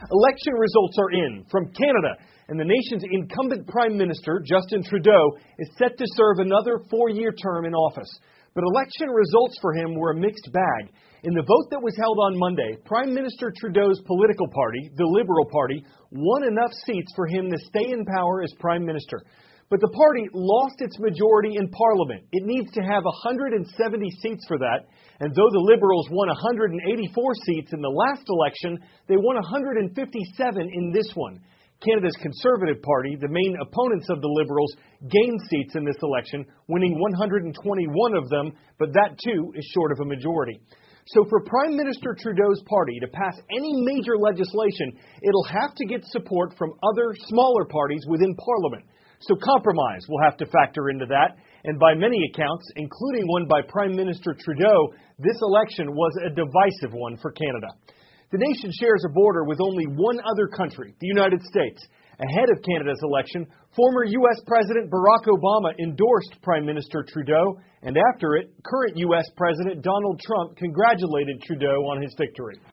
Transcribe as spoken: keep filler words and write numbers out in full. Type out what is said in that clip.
Election results are in from Canada, and the nation's incumbent Prime Minister, Justin Trudeau, is set to serve another four-year term in office. But election results for him were a mixed bag. In the vote that was held on Monday, Prime Minister Trudeau's political party, the Liberal Party, won enough seats for him to stay in power as Prime Minister. But the party lost its majority in Parliament. It needs to have one hundred seventy seats for that. And though the Liberals won one hundred eighty-four seats in the last election, they won one hundred fifty-seven in this one. Canada's Conservative Party, the main opponents of the Liberals, gained seats in this election, winning one hundred twenty-one of them, but that too is short of a majority. So for Prime Minister Trudeau's party to pass any major legislation, it'll have to get support from other smaller parties within Parliament. So compromise will have to factor into that, and by many accounts, including one by Prime Minister Trudeau, this election was a divisive one for Canada. The nation shares a border with only one other country, the United States. Ahead of Canada's election, former U S President Barack Obama endorsed Prime Minister Trudeau, and after it, current U S President Donald Trump congratulated Trudeau on his victory.